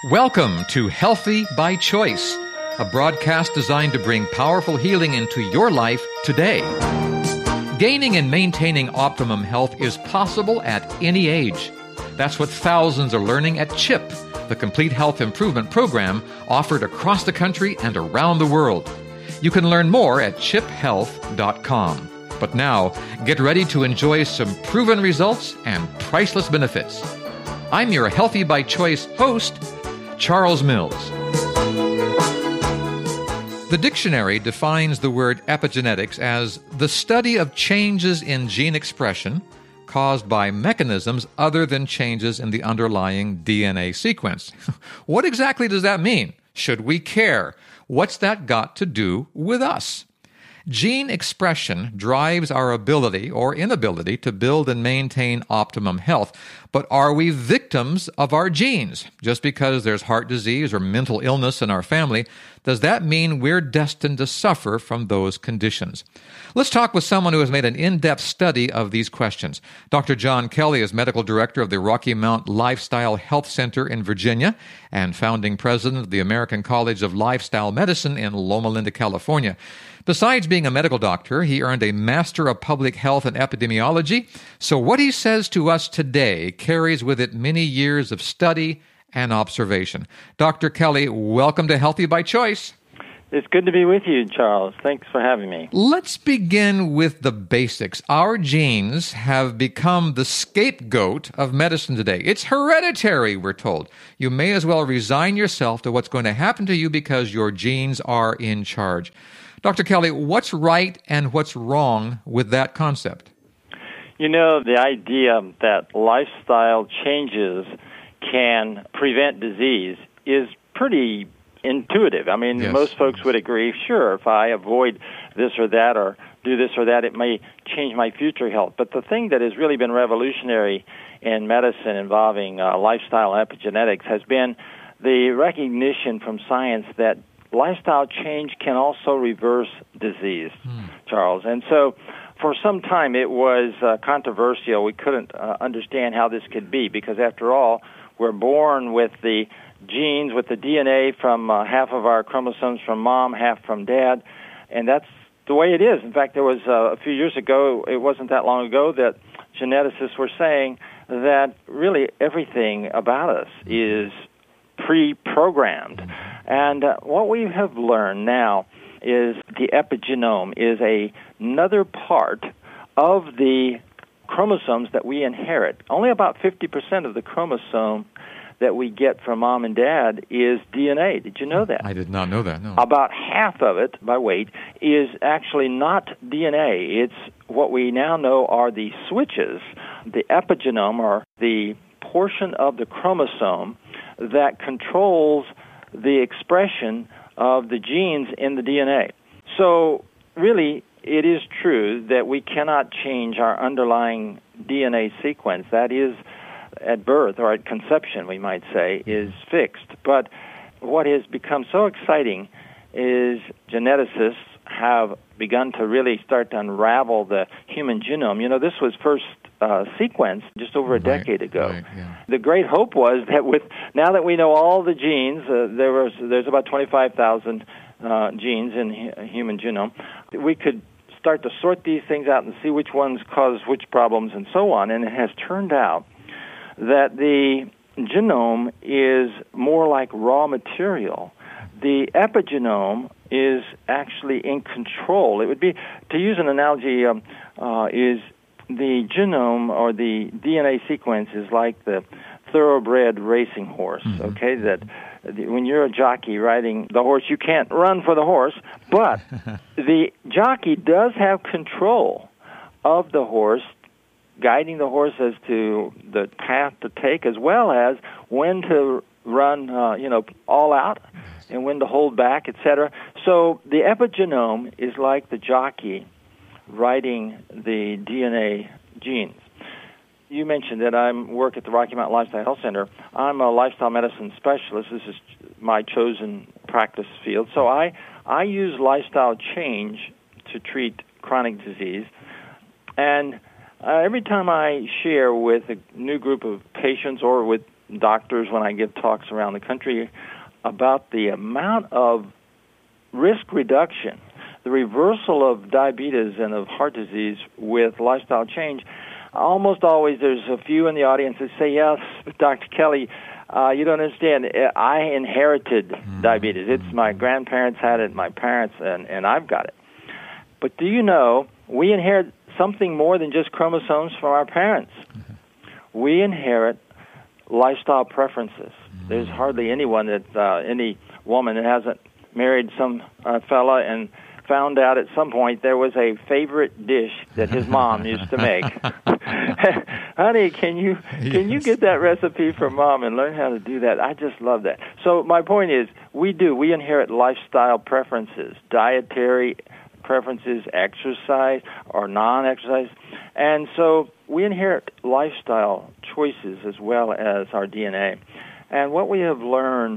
Welcome to Healthy by Choice, a broadcast designed to bring powerful healing into your life today. Gaining and maintaining optimum health is possible at any age. That's what thousands are learning at CHIP, the Complete Health Improvement Program offered across the country and around the world. You can learn more at chiphealth.com. But now, get ready to enjoy some proven results and priceless benefits. I'm your Healthy by Choice host, Charles Mills. The dictionary defines the word epigenetics as the study of changes in gene expression caused by mechanisms other than changes in the underlying DNA sequence. What exactly does that mean? Should we care? What's that got to do with us? Gene expression drives our ability or inability to build and maintain optimum health. But are we victims of our genes? Just because there's heart disease or mental illness in our family, does that mean we're destined to suffer from those conditions? Let's talk with someone who has made an in-depth study of these questions. Dr. John Kelly is medical director of the Rocky Mount Lifestyle Health Center in Virginia and founding president of the American College of Lifestyle Medicine in Loma Linda, California. Besides being a medical doctor, he earned a Master of Public Health and Epidemiology. So what he says to us today carries with it many years of study and observation. Dr. Kelly, welcome to Healthy by Choice. It's good to be with you, Charles. Thanks for having me. Let's begin with the basics. Our genes have become the scapegoat of medicine today. It's hereditary, we're told. You may as well resign yourself to what's going to happen to you because your genes are in charge. Dr. Kelly, what's right and what's wrong with that concept? You know, the idea that lifestyle changes can prevent disease is pretty intuitive. I mean, Yes. Most folks would agree, sure, if I avoid this or that or do this or that, it may change my future health. But the thing that has really been revolutionary in medicine involving lifestyle epigenetics has been the recognition from science that lifestyle change can also reverse disease, Charles. And so for some time it was controversial. We couldn't understand how this could be because, after all, we're born with the genes, with the DNA from half of our chromosomes from mom, half from dad, and that's the way it is. In fact, there was a few years ago, it wasn't that long ago, that geneticists were saying that really everything about us is pre-programmed. And what we have learned now is the epigenome is another part of the chromosomes that we inherit. Only about 50% of the chromosome that we get from mom and dad is DNA. Did you know that? I did not know that, no. About half of it, by weight, is actually not DNA. It's what we now know are the switches, the epigenome, or the portion of the chromosome that controls the expression of the genes in the DNA. So really, it is true that we cannot change our underlying DNA sequence. That is, at birth, or at conception, we might say, is fixed. But what has become so exciting is geneticists have begun to really start to unravel the human genome. You know, this was first sequenced just over a decade ago. Right, yeah. The great hope was that now that we know all the genes, there's about 25,000 genes in a human genome, we could start to sort these things out and see which ones cause which problems and so on. And it has turned out that the genome is more like raw material. The epigenome is actually in control. It would be, to use an analogy, is the genome or the DNA sequence is like the thoroughbred racing horse, okay? That when you're a jockey riding the horse, you can't run for the horse, but the jockey does have control of the horse, guiding the horse as to the path to take, as well as when to run, all out, and when to hold back, etc. So the epigenome is like the jockey riding the DNA genes. You mentioned that I work at the Rocky Mount Lifestyle Health Center. I'm a lifestyle medicine specialist. This is my chosen practice field. So I use lifestyle change to treat chronic disease. And every time I share with a new group of patients or with doctors when I give talks around the country about the amount of risk reduction, the reversal of diabetes and of heart disease with lifestyle change. Almost always there's a few in the audience that say, yes, Dr. Kelly, you don't understand. I inherited diabetes. It's my grandparents had it, my parents, and I've got it. But do you know, we inherit something more than just chromosomes from our parents. We inherit lifestyle preferences. There's hardly anyone any woman that hasn't married some fella and found out at some point there was a favorite dish that his mom used to make. Honey, can you get that recipe from Mom and learn how to do that? I just love that. So my point is, we inherit lifestyle preferences, dietary preferences, exercise or non-exercise. And so we inherit lifestyle choices as well as our DNA. And what we have learned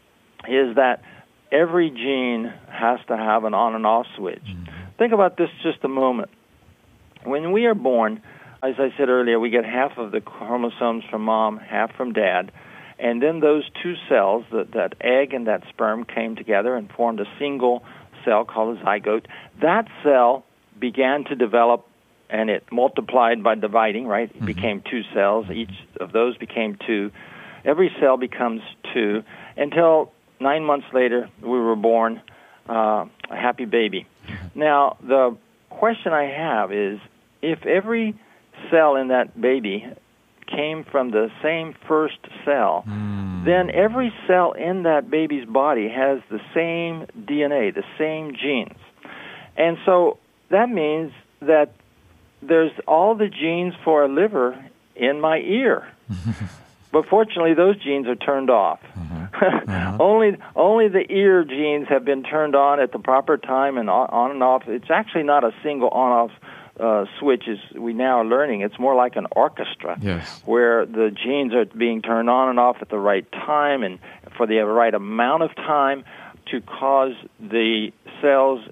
is that every gene has to have an on and off switch. Think about this just a moment. When we are born, as I said earlier, we get half of the chromosomes from Mom, half from Dad. And then those two cells, that egg and that sperm, came together and formed a single cell called a zygote. That cell began to develop, and it multiplied by dividing, right? It became two cells. Each of those became two. Every cell becomes two until 9 months later we were born, a happy baby. Now, the question I have is, if every cell in that baby came from the same first cell, then every cell in that baby's body has the same DNA, the same genes. And so that means that there's all the genes for a liver in my ear. But fortunately, those genes are turned off. Only the ear genes have been turned on at the proper time and on and off. It's actually not a single on-off switch, as we now are learning. It's more like an orchestra, where the genes are being turned on and off at the right time and for the right amount of time to cause the cells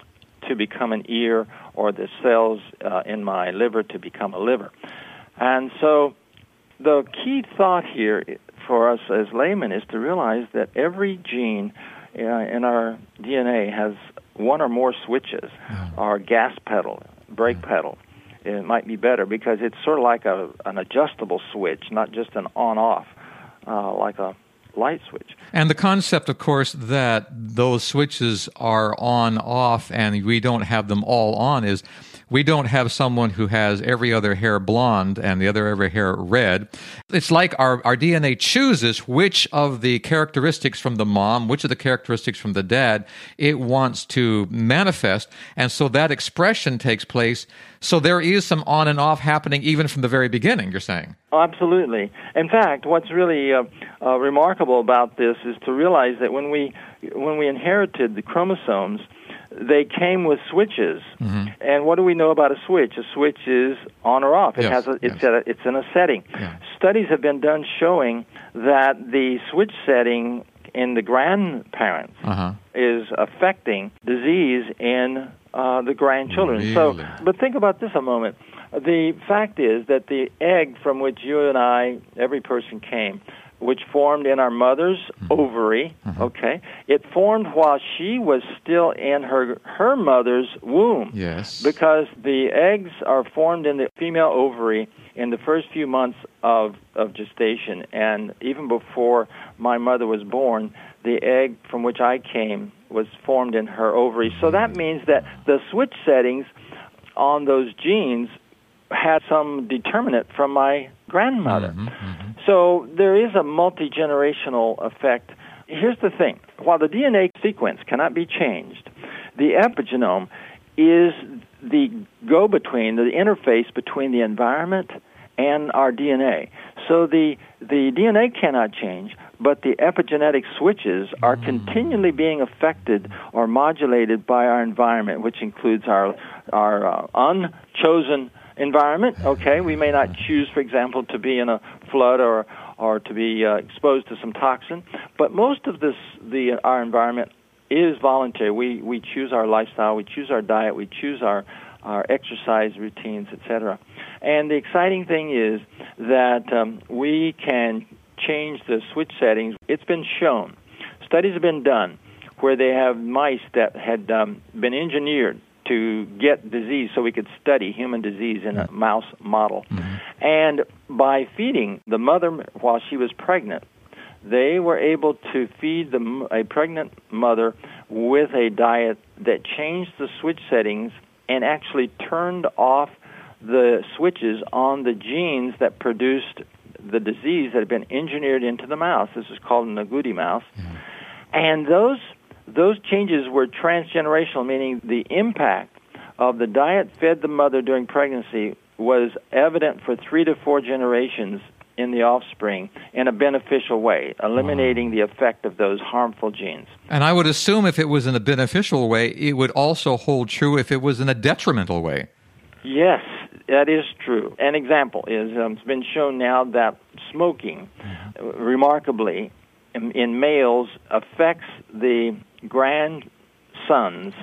to become an ear or the cells in my liver to become a liver. And so the key thought here for us as laymen is to realize that every gene in our DNA has one or more switches, or gas pedal, brake pedal. It might be better because it's sort of like an adjustable switch, not just an on-off, like a light switch. And the concept, of course, that those switches are on-off and we don't have them all on is we don't have someone who has every other hair blonde and the other every hair red. It's like our DNA chooses which of the characteristics from the mom, which of the characteristics from the dad it wants to manifest. And so that expression takes place. So there is some on and off happening even from the very beginning, you're saying. Oh, absolutely. In fact, what's really remarkable about this is to realize that when we inherited the chromosomes, they came with switches. And what do we know about a switch? A switch is on or off. It's in a setting. Studies have been done showing that the switch setting in the grandparents is affecting disease in the grandchildren. Really? So, but think about this a moment. The fact is that the egg from which you and I, every person came, which formed in our mother's ovary, it formed while she was still in her mother's womb. Because the eggs are formed in the female ovary in the first few months of gestation, and even before my mother was born, the egg from which I came was formed in her ovary. So that means that the switch settings on those genes had some determinant from my grandmother. So there is a multi-generational effect. Here's the thing. While the DNA sequence cannot be changed, the epigenome is the go-between, the interface between the environment and our DNA. So the DNA cannot change, but the epigenetic switches are continually being affected or modulated by our environment, which includes our unchosen environment. We may not choose, for example, to be in a flood or to be exposed to some toxin, but most of our environment is voluntary. We choose our lifestyle, we choose our diet, we choose our exercise routines, etc. And the exciting thing is that we can change the switch settings. It's been shown. Studies have been done where they have mice that had been engineered to get disease so we could study human disease in a mouse model. Mm-hmm. And by feeding the mother while she was pregnant, they were able to feed a pregnant mother with a diet that changed the switch settings and actually turned off the switches on the genes that produced the disease that had been engineered into the mouse. This is called an agouti mouse. Mm-hmm. And those changes were transgenerational, meaning the impact of the diet fed the mother during pregnancy was evident for 3 to 4 generations in the offspring in a beneficial way, eliminating the effect of those harmful genes. And I would assume if it was in a beneficial way, it would also hold true if it was in a detrimental way. Yes, that is true. An example is it's been shown now that smoking, remarkably, in males affects the grandsons.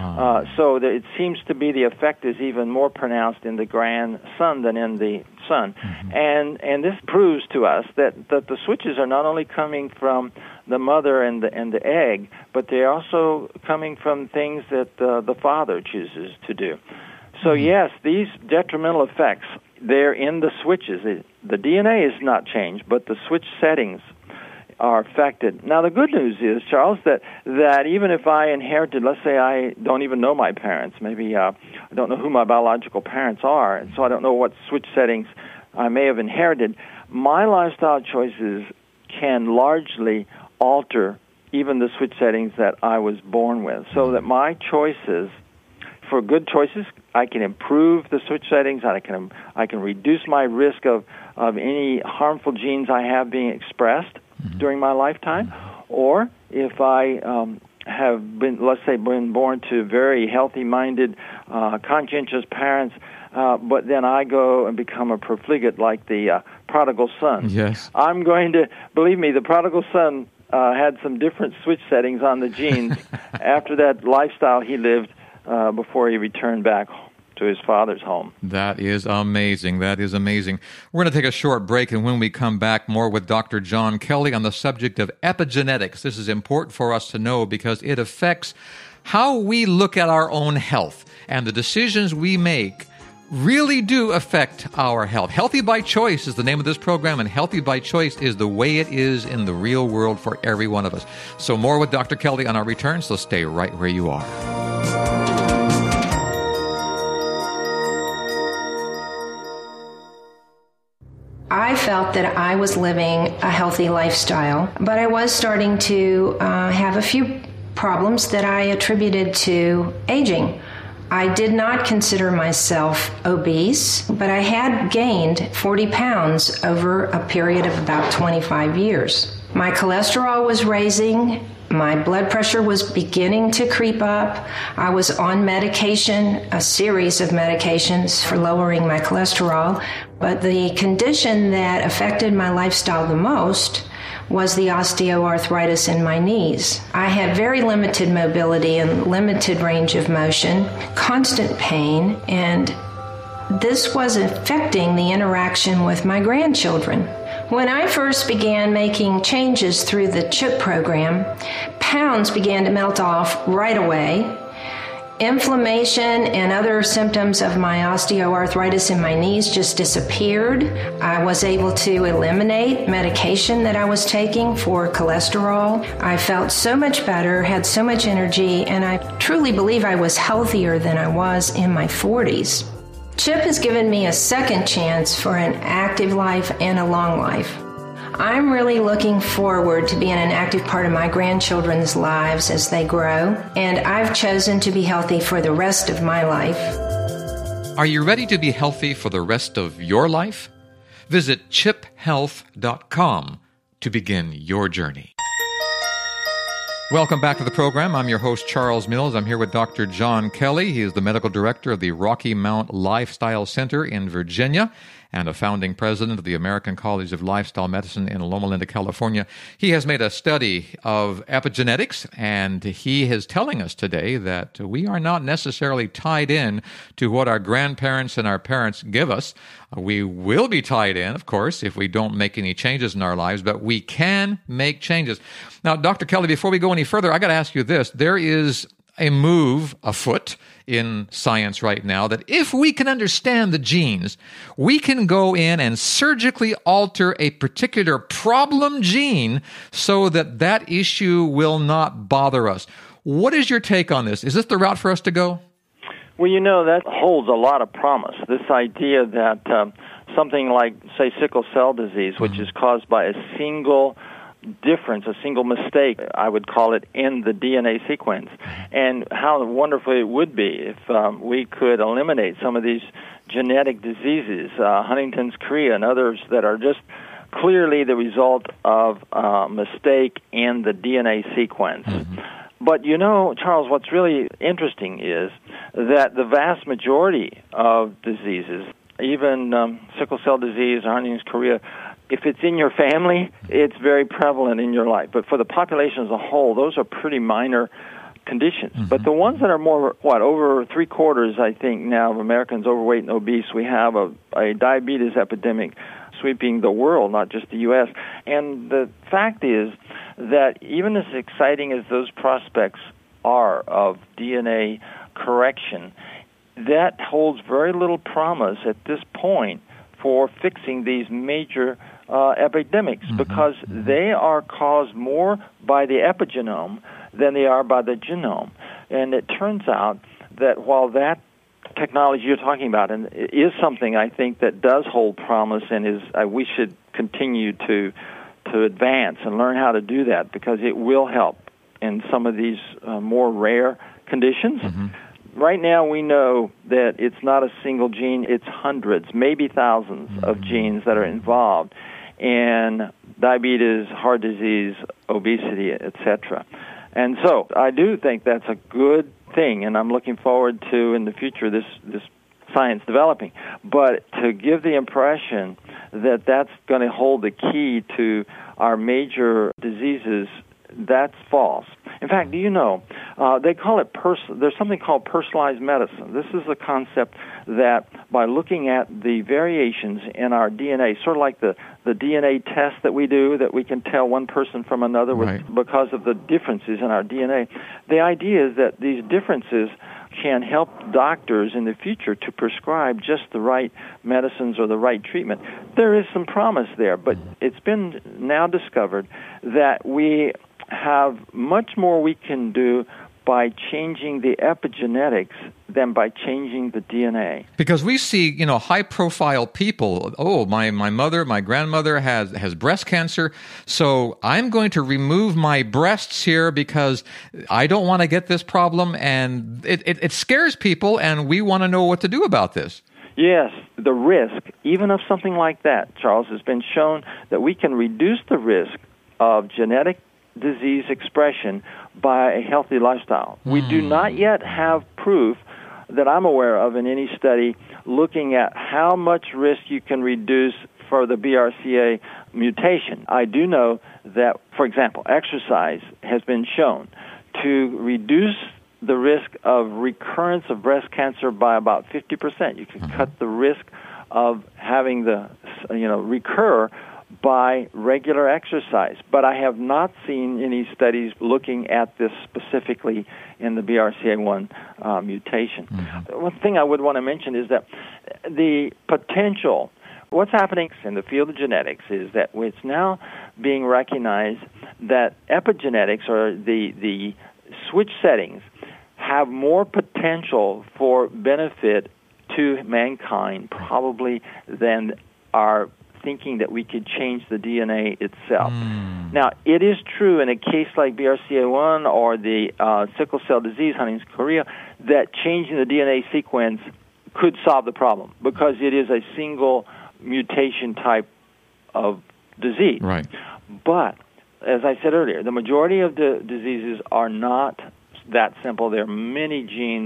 So that it seems to be the effect is even more pronounced in the grandson than in the son. Mm-hmm. And this proves to us that the switches are not only coming from the mother and the egg, but they're also coming from things that the father chooses to do. So yes, these detrimental effects, they're in the switches. The DNA is not changed, but the switch settings are affected. Now, the good news is, Charles, that even if I inherited, let's say I don't even know my parents, maybe I don't know who my biological parents are, and so I don't know what switch settings I may have inherited, my lifestyle choices can largely alter even the switch settings that I was born with, so that my choices, for good choices, I can improve the switch settings, I can reduce my risk of any harmful genes I have being expressed during my lifetime, or if I have been, let's say, been born to very healthy-minded, conscientious parents, but then I go and become a profligate like the prodigal son. Yes. I'm going to, believe me, the prodigal son had some different switch settings on the genes after that lifestyle he lived before he returned back to his father's home. That is amazing. That is amazing. We're going to take a short break, and when we come back, more with Dr. John Kelly on the subject of epigenetics. This is important for us to know because it affects how we look at our own health, and the decisions we make really do affect our health. Healthy by Choice is the name of this program, and Healthy by Choice is the way it is in the real world for every one of us. So more with Dr. Kelly on our return, so stay right where you are. I felt that I was living a healthy lifestyle, but I was starting to have a few problems that I attributed to aging. I did not consider myself obese, but I had gained 40 pounds over a period of about 25 years. My cholesterol was raising. My blood pressure was beginning to creep up. I was on medication, a series of medications for lowering my cholesterol. But the condition that affected my lifestyle the most was the osteoarthritis in my knees. I had very limited mobility and limited range of motion, constant pain, and this was affecting the interaction with my grandchildren. When I first began making changes through the CHIP program, pounds began to melt off right away. Inflammation and other symptoms of my osteoarthritis in my knees just disappeared. I was able to eliminate medication that I was taking for cholesterol. I felt so much better, had so much energy, and I truly believe I was healthier than I was in my 40s. CHIP has given me a second chance for an active life and a long life. I'm really looking forward to being an active part of my grandchildren's lives as they grow, and I've chosen to be healthy for the rest of my life. Are you ready to be healthy for the rest of your life? Visit chiphealth.com to begin your journey. Welcome back to the program. I'm your host, Charles Mills. I'm here with Dr. John Kelly. He is the medical director of the Rocky Mount Lifestyle Center in Virginia. and a founding president of the American College of Lifestyle Medicine in Loma Linda, California. He has made a study of epigenetics, and he is telling us today that we are not necessarily tied in to what our grandparents and our parents give us. We will be tied in, of course, if we don't make any changes in our lives, but we can make changes. Now, Dr. Kelly, before we go any further, I got to ask you this. There is a move afoot in science right now that if we can understand the genes, we can go in and surgically alter a particular problem gene so that that issue will not bother us. What is your take on this? Is this the route for us to go? Well, that holds a lot of promise. This idea that something like, say, sickle cell disease, which is caused by a single difference, a single mistake, I would call it, in the DNA sequence, and how wonderful it would be if we could eliminate some of these genetic diseases, Huntington's chorea and others that are just clearly the result of a mistake in the DNA sequence. But Charles, what's really interesting is that the vast majority of diseases, even sickle cell disease, Huntington's chorea, if it's in your family, it's very prevalent in your life. But for the population as a whole, those are pretty minor conditions. But the ones that are more, over three-quarters, I think, now of Americans overweight and obese, we have a diabetes epidemic sweeping the world, not just the U.S. And the fact is that even as exciting as those prospects are of DNA correction, that holds very little promise at this point for fixing these major epidemics, because they are caused more by the epigenome than they are by the genome. And it turns out that while that technology you're talking about and is something I think that does hold promise and is we should continue to advance and learn how to do that, because it will help in some of these more rare conditions. Right now, we know that it's not a single gene, it's hundreds, maybe thousands of genes that are involved in diabetes, heart disease, obesity, etc. And so I do think that's a good thing, and I'm looking forward to, in the future, this science developing. But to give the impression that that's going to hold the key to our major diseases, that's false. In fact, do you know, they call it there's something called personalized medicine. This is a concept that by looking at the variations in our DNA, sort of like the DNA test that we do, that we can tell one person from another because of the differences in our DNA, the idea is that these differences can help doctors in the future to prescribe just the right medicines or the right treatment. There is some promise there, but it's been now discovered that we have much more we can do by changing the epigenetics than by changing the DNA. Because we see, high-profile people. Oh, my mother, my grandmother has breast cancer, so I'm going to remove my breasts here because I don't want to get this problem, and it scares people, and we want to know what to do about this. Yes, the risk, even of something like that, Charles, has been shown that we can reduce the risk of genetic disease expression by a healthy lifestyle. We do not yet have proof that I'm aware of in any study looking at how much risk you can reduce for the BRCA mutation. I do know that, for example, exercise has been shown to reduce the risk of recurrence of breast cancer by about 50%. You can cut the risk of having the recur by regular exercise. But I have not seen any studies looking at this specifically in the BRCA1 mutation. One thing I would want to mention is that the potential, what's happening in the field of genetics is that it's now being recognized that epigenetics, or the switch settings, have more potential for benefit to mankind probably than our thinking that we could change the DNA itself. Now, it is true in a case like BRCA1 or the sickle cell disease, Huntington's chorea, that changing the DNA sequence could solve the problem because it is a single mutation type of disease. Right. But, as I said earlier, the majority of the diseases are not that simple. There are many genes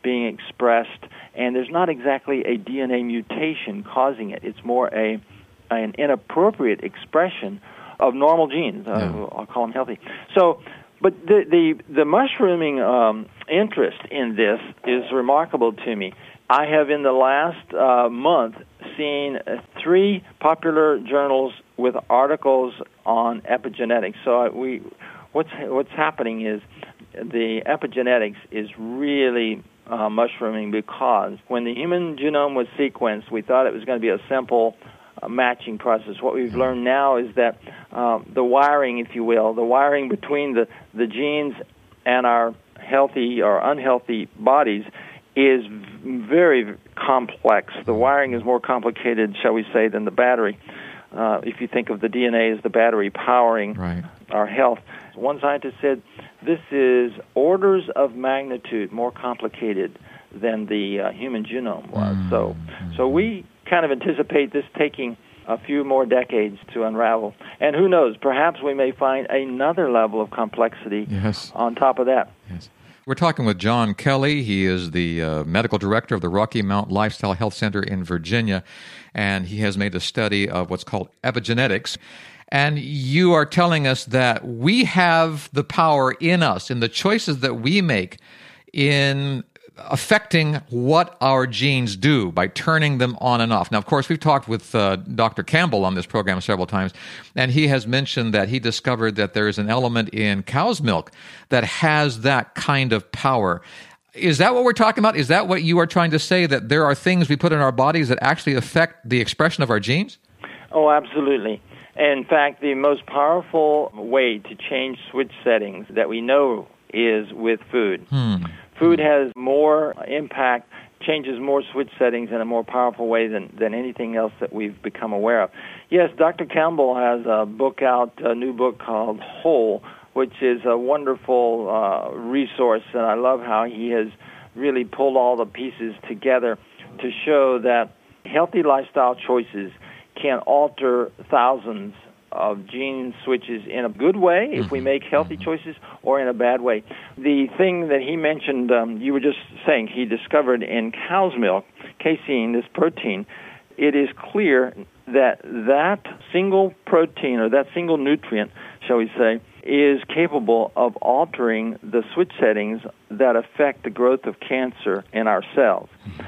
being expressed, and there's not exactly a DNA mutation causing it. It's more an inappropriate expression of normal genes. I'll call them healthy. So, but the mushrooming interest in this is remarkable to me. I have, in the last month, seen 3 popular journals with articles on epigenetics. So what's happening is the epigenetics is really mushrooming, because when the human genome was sequenced, we thought it was going to be a simple matching process. What we've learned now is that the wiring, if you will, the wiring between the genes and our healthy or unhealthy bodies is very complex. The wiring is more complicated, shall we say, than the battery. If you think of the DNA as the battery powering our health. One scientist said this is orders of magnitude more complicated than the human genome was. So we kind of anticipate this taking a few more decades to unravel. And who knows, perhaps we may find another level of complexity on top of that. Yes. We're talking with John Kelly. He is the medical director of the Rocky Mount Lifestyle Health Center in Virginia, and he has made a study of what's called epigenetics. And you are telling us that we have the power in us, in the choices that we make, in affecting what our genes do by turning them on and off. Now, of course, we've talked with Dr. Campbell on this program several times, and he has mentioned that he discovered that there is an element in cow's milk that has that kind of power. Is that what we're talking about? Is that what you are trying to say, that there are things we put in our bodies that actually affect the expression of our genes? Oh, absolutely. In fact, the most powerful way to change switch settings that we know is with food. Food has more impact, changes more switch settings in a more powerful way than anything else that we've become aware of. Yes, Dr. Campbell has a book out, a new book called Whole, which is a wonderful resource, and I love how he has really pulled all the pieces together to show that healthy lifestyle choices can alter thousands of gene switches in a good way if we make healthy choices, or in a bad way. The thing that he mentioned, you were just saying, he discovered in cow's milk, casein, this protein, it is clear that single protein, or that single nutrient, shall we say, is capable of altering the switch settings that affect the growth of cancer in our cells.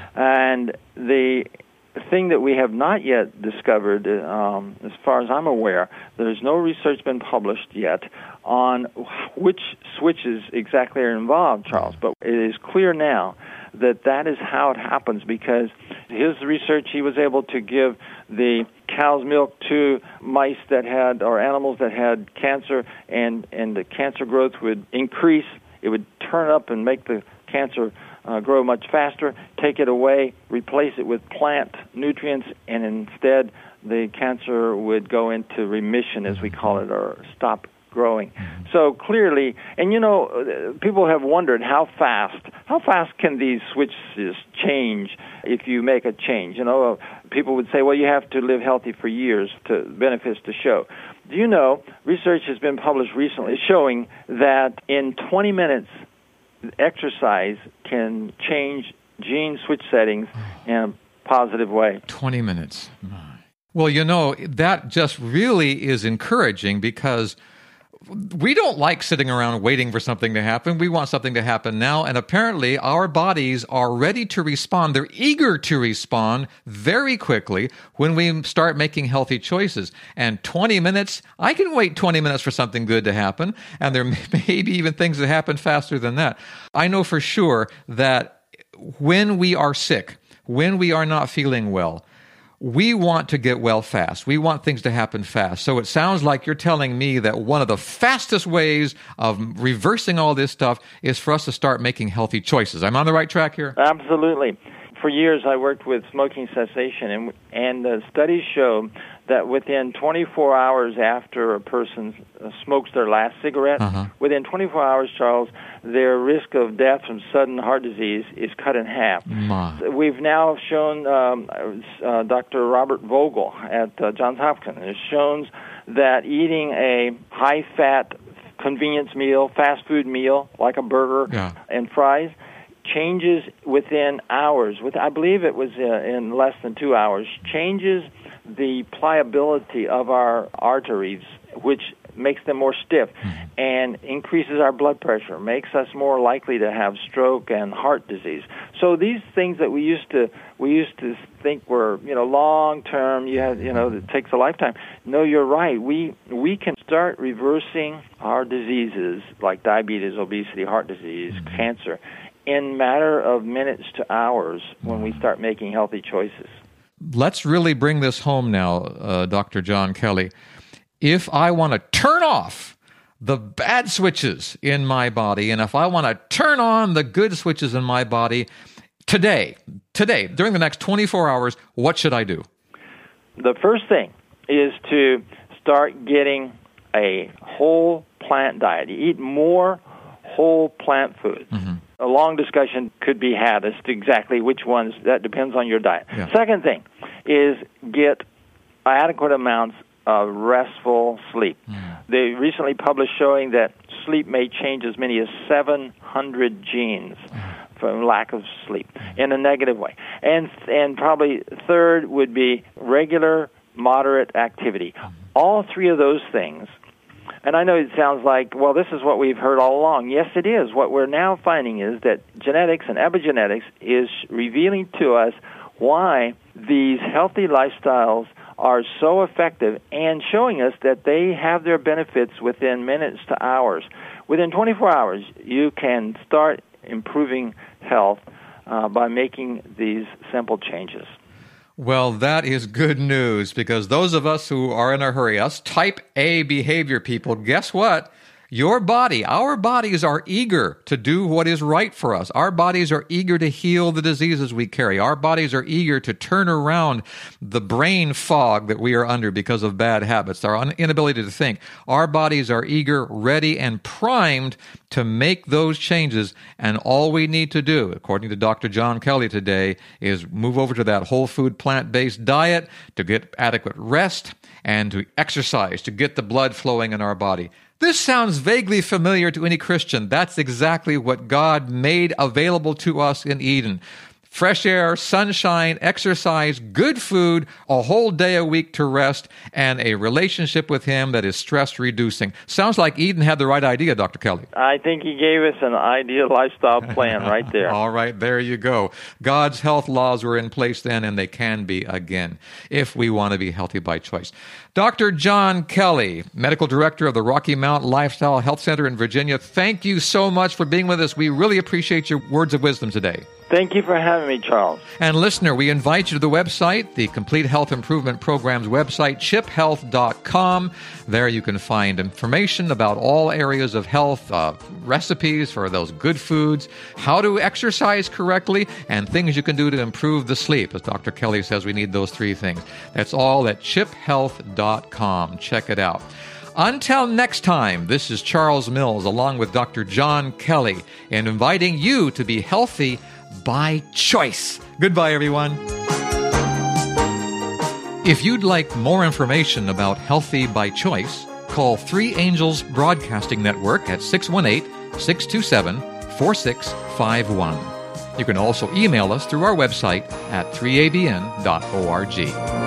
And the thing that we have not yet discovered, as far as I'm aware, there's no research been published yet on which switches exactly are involved, Charles, but it is clear now that is how it happens, because his research, he was able to give the cow's milk to mice that had, or animals that had cancer, and the cancer growth would increase. It would turn up and make the cancer grow much faster, take it away, replace it with plant nutrients, and instead the cancer would go into remission, as we call it, or stop growing. So clearly, and people have wondered how fast can these switches change if you make a change? People would say, well, you have to live healthy for years to benefits to show. Do you know, research has been published recently showing that in 20 minutes, exercise can change gene switch settings in a positive way. 20 minutes. Well, that just really is encouraging, because we don't like sitting around waiting for something to happen. We want something to happen now, and apparently our bodies are ready to respond. They're eager to respond very quickly when we start making healthy choices. And 20 minutes, I can wait 20 minutes for something good to happen, and there may be even things that happen faster than that. I know for sure that when we are sick, when we are not feeling well, we want to get well fast. We want things to happen fast. So it sounds like you're telling me that one of the fastest ways of reversing all this stuff is for us to start making healthy choices. I'm on the right track here? Absolutely. For years, I worked with smoking cessation, and the studies show that within 24 hours after a person smokes their last cigarette, within 24 hours, Charles, their risk of death from sudden heart disease is cut in half. We've now shown, Dr. Robert Vogel at Johns Hopkins has shown that eating a high-fat convenience meal, fast food meal, like a burger and fries, changes within hours. I believe it was in less than 2 hours. Changes the pliability of our arteries, which makes them more stiff, and increases our blood pressure, makes us more likely to have stroke and heart disease. So these things that we used to think were, long term, it takes a lifetime. No, you're right. We can start reversing our diseases like diabetes, obesity, heart disease, cancer in matter of minutes to hours when we start making healthy choices. Let's really bring this home now, Dr. John Kelly. If I want to turn off the bad switches in my body, and if I want to turn on the good switches in my body today, during the next 24 hours, what should I do? The first thing is to start getting a whole plant diet. You eat more whole plant foods. A long discussion could be had as to exactly which ones. That depends on your diet. Yeah. Second thing is get adequate amounts of restful sleep. They recently published showing that sleep may change as many as 700 genes from lack of sleep in a negative way. And probably third would be regular, moderate activity. All three of those things. And I know it sounds like, well, this is what we've heard all along. Yes, it is. What we're now finding is that genetics and epigenetics is revealing to us why these healthy lifestyles are so effective and showing us that they have their benefits within minutes to hours. Within 24 hours, you can start improving health by making these simple changes. Well, that is good news, because those of us who are in a hurry, us type A behavior people, guess what? Your body, our bodies are eager to do what is right for us. Our bodies are eager to heal the diseases we carry. Our bodies are eager to turn around the brain fog that we are under because of bad habits, our inability to think. Our bodies are eager, ready, and primed to make those changes. And all we need to do, according to Dr. John Kelly today, is move over to that whole food, plant-based diet, to get adequate rest, and to exercise, to get the blood flowing in our body. This sounds vaguely familiar to any Christian. That's exactly what God made available to us in Eden. Fresh air, sunshine, exercise, good food, a whole day a week to rest, and a relationship with Him that is stress-reducing. Sounds like Eden had the right idea, Dr. Kelly. I think He gave us an ideal lifestyle plan right there. All right, there you go. God's health laws were in place then, and they can be again, if we want to be healthy by choice. Dr. John Kelly, Medical Director of the Rocky Mount Lifestyle Health Center in Virginia, thank you so much for being with us. We really appreciate your words of wisdom today. Thank you for having me, Charles. And listener, we invite you to the website, the Complete Health Improvement Program's website, chiphealth.com. There you can find information about all areas of health, recipes for those good foods, how to exercise correctly, and things you can do to improve the sleep. As Dr. Kelly says, we need those three things. That's all at chiphealth.com. Check it out. Until next time, this is Charles Mills along with Dr. John Kelly, and inviting you to be healthy by choice. Goodbye, everyone. If you'd like more information about Healthy by Choice, call 3 Angels Broadcasting Network at 618-627-4651. You can also email us through our website at 3abn.org.